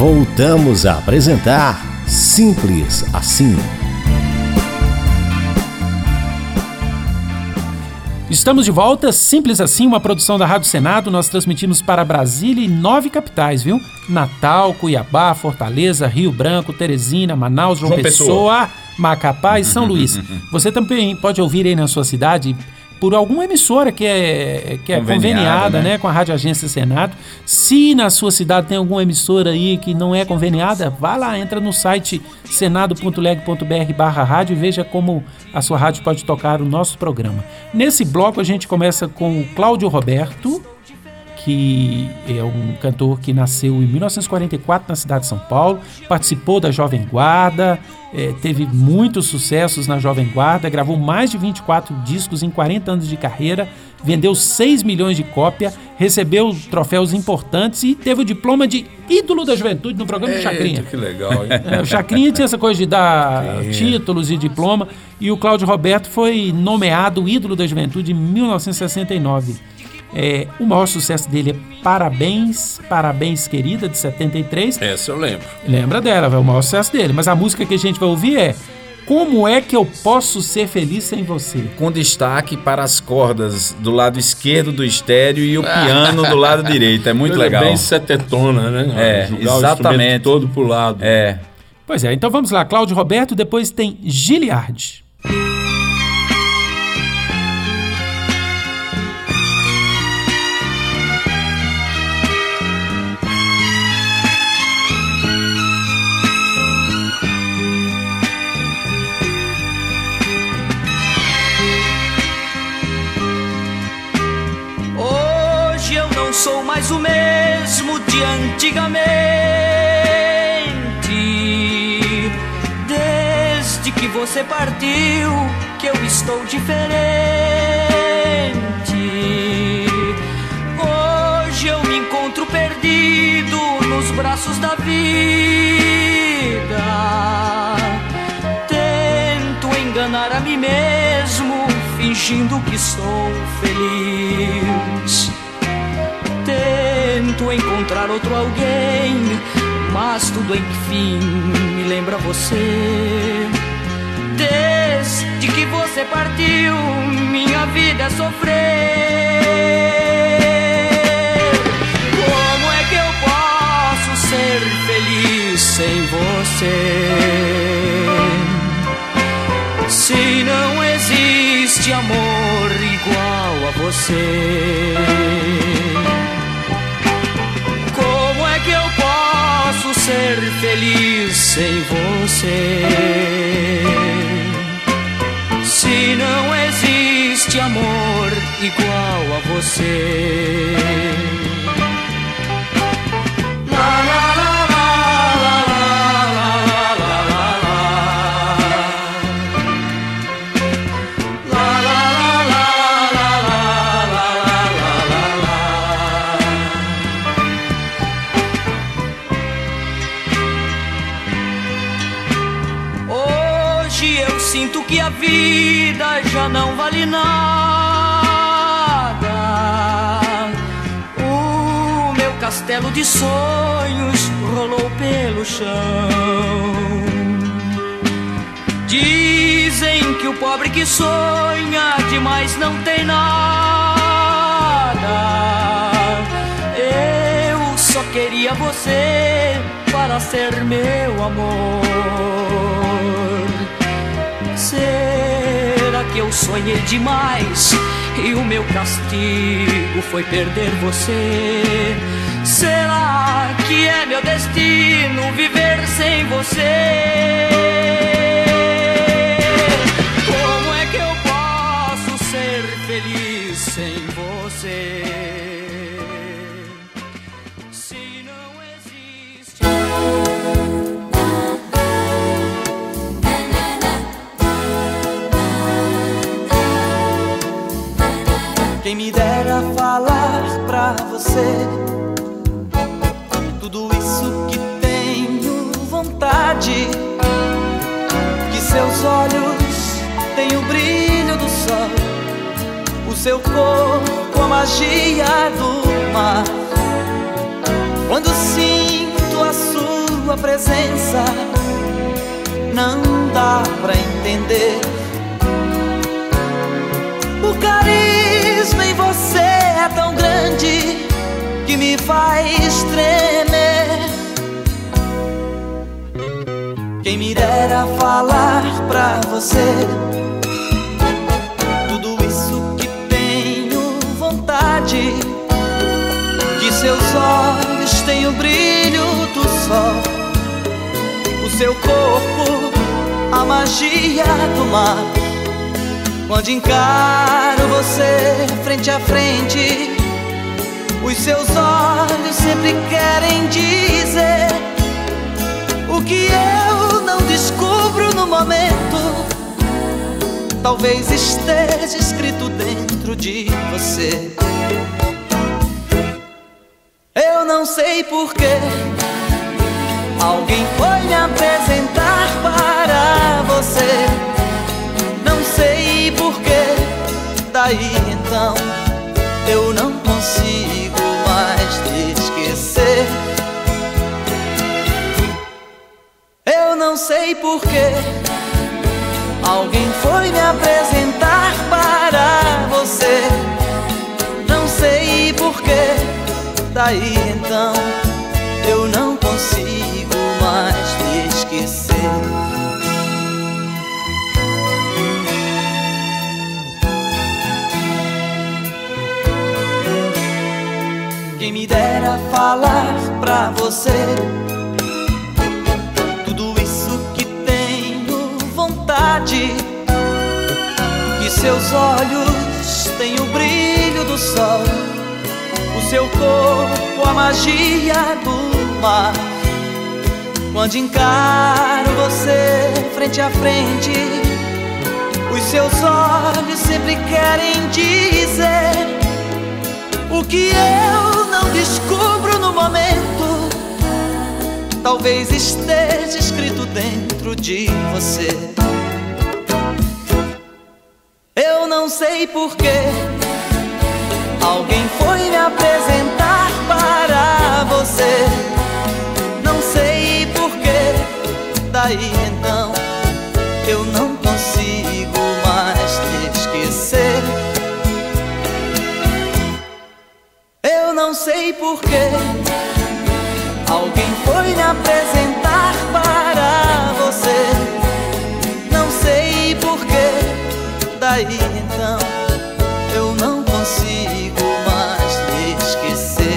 Voltamos a apresentar Simples Assim. Estamos de volta, Simples Assim, uma produção da Rádio Senado. Nós transmitimos para Brasília e 9 capitais, viu? Natal, Cuiabá, Fortaleza, Rio Branco, Teresina, Manaus, João Pessoa, Macapá e São Luís. Você também pode ouvir aí na sua cidade por alguma emissora que é conveniada, né, com a Rádio Agência Senado. Se na sua cidade tem alguma emissora aí que não é conveniada, vá lá, entra no site senado.leg.br/rádio e veja como a sua rádio pode tocar o nosso programa. Nesse bloco a gente começa com o Cláudio Roberto, que é um cantor que nasceu em 1944 na cidade de São Paulo, participou da Jovem Guarda, teve muitos sucessos na Jovem Guarda, gravou mais de 24 discos em 40 anos de carreira, vendeu 6 milhões de cópias, recebeu troféus importantes e teve o diploma de ídolo da juventude no programa do Chacrinha. Que legal, hein? O Chacrinha tinha essa coisa de dar títulos e diploma, e o Cláudio Roberto foi nomeado ídolo da juventude em 1969. O maior sucesso dele é Parabéns, Parabéns Querida, de 73. Essa eu lembro. Lembra dela, é o maior sucesso dele. Mas a música que a gente vai ouvir é Como é que eu posso ser feliz sem você? Com destaque para as cordas do lado esquerdo do estéreo e o piano do lado direito. É muito legal. É bem setetona, né? Jogar exatamente. O todo pro lado. Pois é, então vamos lá. Cláudio Roberto, depois tem Giliardi. Sou mais o mesmo de antigamente. Desde que você partiu, que eu estou diferente. Hoje eu me encontro perdido nos braços da vida. Tento enganar a mim mesmo, fingindo que sou feliz. Tento encontrar outro alguém, mas tudo enfim me lembra você. Desde que você partiu, minha vida é sofrer. Como é que eu posso ser feliz sem você? Se não existe amor igual a você. Ser feliz sem você. Se não existe amor igual a você. Sinto que a vida já não vale nada. O meu castelo de sonhos rolou pelo chão. Dizem que o pobre que sonha demais não tem nada. Eu só queria você para ser meu amor. Será que eu sonhei demais e o meu castigo foi perder você? Será que é meu destino viver sem você? Como é que eu posso ser feliz sem você? Se não existe... Quem me dera falar pra você tudo isso que tenho vontade. Que seus olhos têm o brilho do sol, o seu corpo a magia do mar. Quando sinto a sua sua presença não dá pra entender. O carisma em você é tão grande que me faz tremer. Quem me dera falar pra você tudo isso que tenho vontade, que seus olhos têm o brilho do sol, o seu corpo a magia do mar. Quando encaro você frente a frente, os seus olhos sempre querem dizer o que eu não descubro no momento. Talvez esteja escrito dentro de você. Eu não sei porquê alguém foi me apresentar para você. Não sei porquê, daí então eu não consigo mais te esquecer. Eu não sei porquê alguém foi me apresentar para você. Não sei porquê, daí então eu não consigo mais te esquecer. Quem me dera falar pra você tudo isso que tenho vontade, que seus olhos têm o brilho do sol, o seu corpo a magia do mar. Quando encaro você frente a frente, os seus olhos sempre querem dizer o que eu não descubro no momento. Talvez esteja escrito dentro de você. Eu não sei porquê alguém foi me apresentar para você. Não sei porquê, daí então eu não consigo mais te esquecer. Eu não sei porquê alguém foi me apresentar para você. Não sei porquê, daí então eu não consigo mais te esquecer.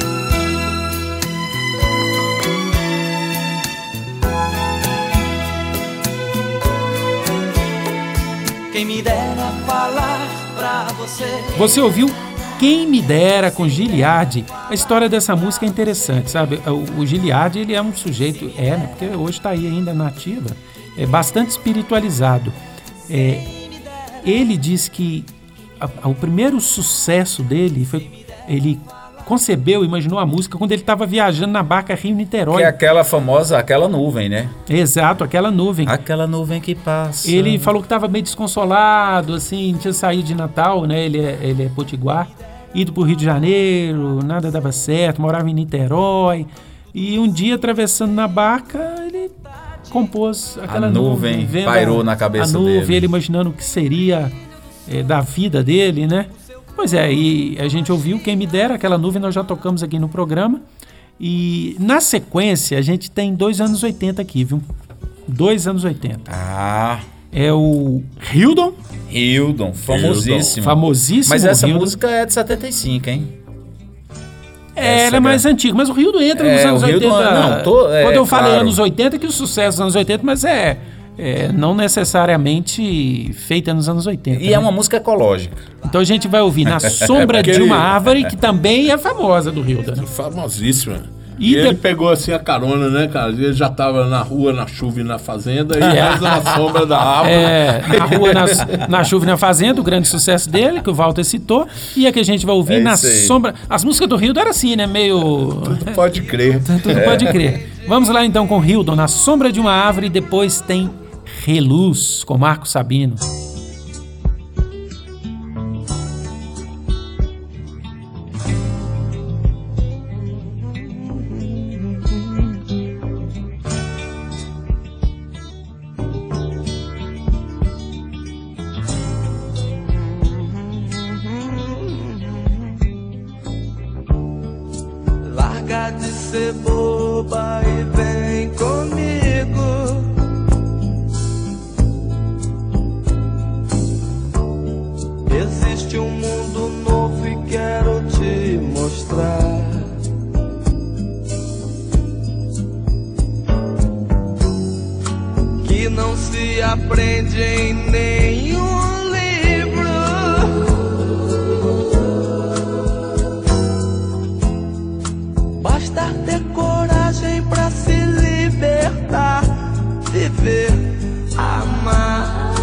Quem me dera falar pra você. Você ouviu Quem Me Dera com Giliardi? A história dessa música é interessante, sabe? O Giliardi, ele é um sujeito, né? Porque hoje está aí ainda na ativa, é bastante espiritualizado. Ele diz que o primeiro sucesso dele foi, ele concebeu, imaginou a música quando ele estava viajando na barca Rio-Niterói. Que é aquela famosa, aquela nuvem, né? Exato, aquela nuvem. Aquela nuvem que passa. Ele falou que estava meio desconsolado, assim, tinha saído de Natal, né? Ele é potiguar, ido para o Rio de Janeiro, nada dava certo, morava em Niterói. E um dia, atravessando na barca, ele compôs aquela nuvem. Pairou na cabeça dele. Ele imaginando o que seria da vida dele, né? Pois é, e a gente ouviu Quem Me Dera, aquela nuvem nós já tocamos aqui no programa. E na sequência a gente tem 2 anos 80 aqui, viu? 2 anos 80. Ah. É o Hildon. Hildon, famosíssimo. Famosíssimo. Mas essa Hildon. música é de 75, hein? Ela é mais antiga, mas o Hildon entra nos anos 80. Quando eu falei anos 80, que o sucesso dos anos 80, mas não necessariamente feita nos anos 80. E é uma música ecológica. Então a gente vai ouvir Na Sombra de uma Árvore, que também é famosa do Hildon. Né? Famosíssima. E ele pegou assim a carona, né, cara? Ele já tava na rua, na chuva e na fazenda, e reza na sombra da árvore. Na rua, na chuva e na fazenda, o grande sucesso dele, que o Walter citou. E a que a gente vai ouvir Na Sombra. As músicas do Hildon eram assim, né? Meio. Tudo pode crer. Tudo pode crer. Vamos lá então com Hildon, Na Sombra de uma Árvore, e depois tem Reluz, com Marco Sabino. Larga de ser boba e vem comigo. Existe um mundo novo e quero te mostrar. Que não se aprende em nenhum livro. Basta ter coragem pra se libertar, viver, amar.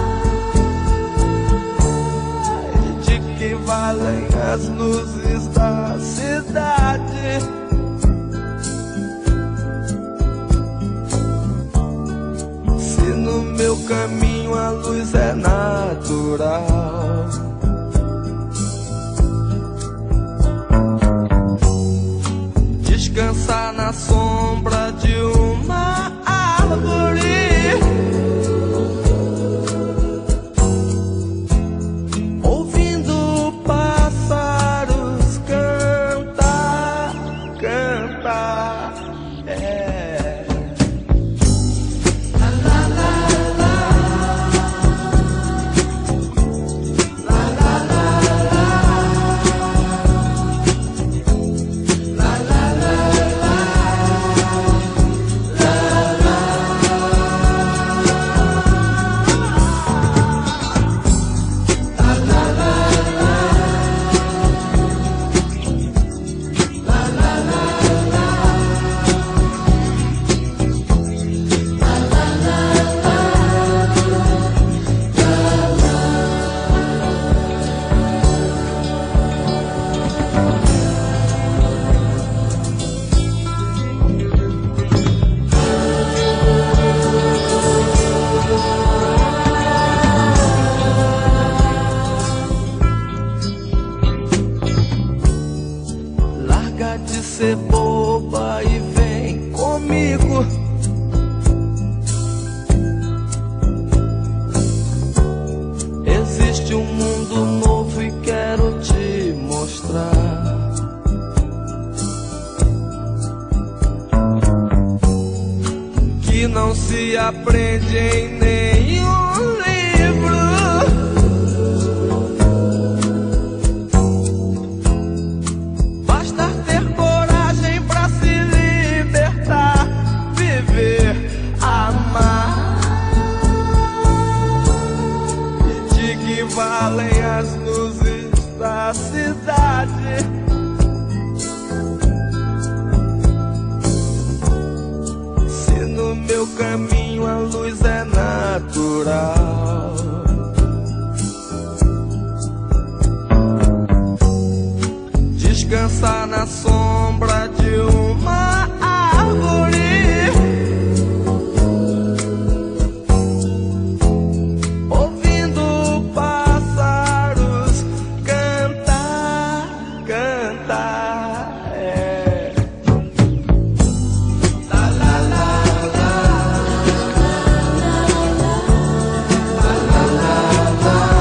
De que valem as luzes da cidade? Se no meu caminho a luz é natural. Descansar na sombra de uma árvore. Ouvindo pássaros cantar, cantar. Larga de ser boba e vem comigo. Existe um mundo novo e quero te mostrar. Que não se aprende em nenhum livro. Basta ter coragem pra se libertar, viver, amar. E de que valem as luzes da cidade? Se no meu caminho a luz é natural. Descansar na sombra de uma árvore. Ouvindo pássaros cantar, cantar. La la la la. La la la la.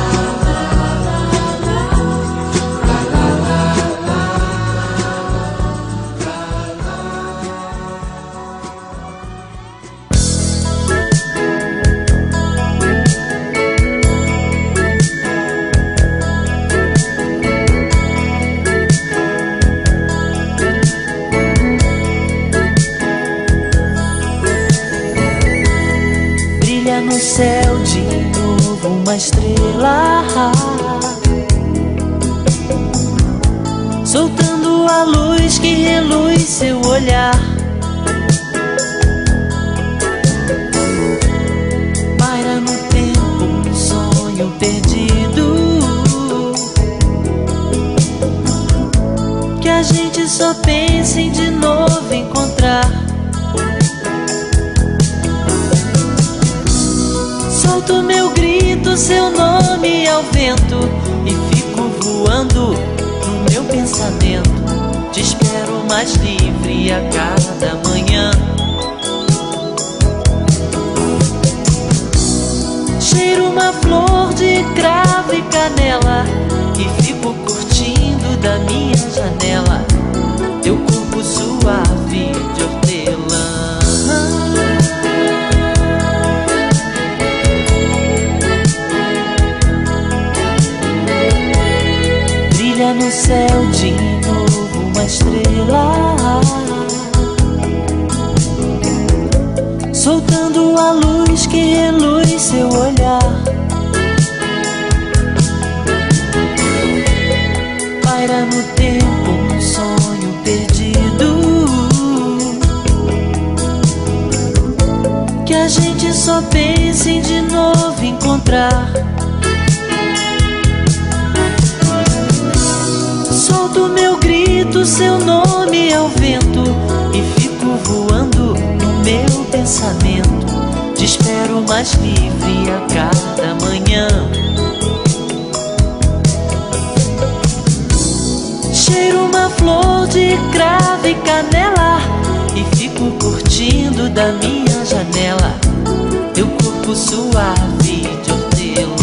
Brilha no céu de novo uma estrela, soltando a luz que reluz seu olhar. Paira no tempo um sonho perdido, que a gente só pensa em de novo encontrar. Solto meu grito, seu nome ao vento, e fico voando no meu pensamento. Te espero mais livre a cada manhã. Cheiro uma flor de cravo e canela, e fico curtindo da minha janela. Teu corpo luz que reluz seu olhar. Paira no tempo um sonho perdido, que a gente só pensa em de novo encontrar. Solto meu grito, seu nome ao vento, e fico voando no meu pensamento. Te espero mais livre a cada manhã. Cheiro uma flor de cravo e canela, e fico curtindo da minha janela teu corpo suave de hortelã.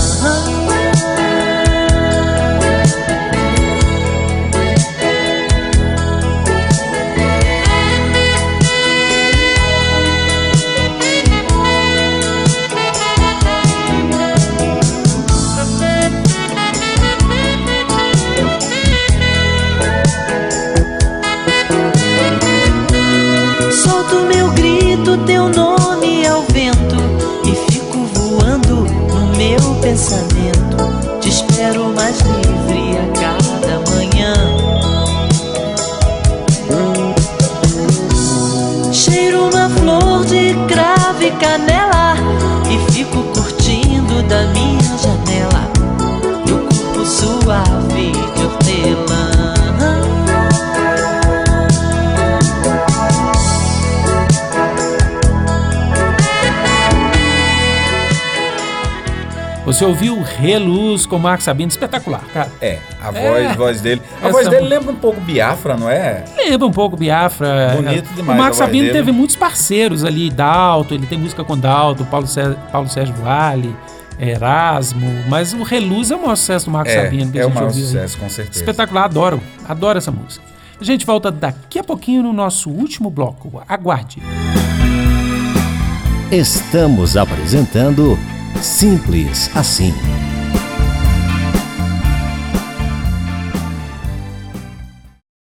Teu nome ao vento, e fico voando no meu pensamento. Te espero mais livre a cada manhã. Cheiro uma flor de cravo e canela, e fico curtindo da minha janela teu corpo suave de hortelã. Você ouviu Reluz com Marcos Sabino, espetacular, cara. A voz dele. A voz dele lembra um pouco Biafra, não é? Lembra um pouco Biafra. Bonito demais. O Marcos Sabino teve muitos parceiros ali, Dalto, ele tem música com Dalto, Paulo Sérgio Vale, Erasmo, mas o Reluz é o maior sucesso do Marcos Sabino que a gente ouviu. É o maior sucesso, com certeza. Espetacular, adoro essa música. A gente volta daqui a pouquinho no nosso último bloco. Aguarde. Estamos apresentando Simples Assim.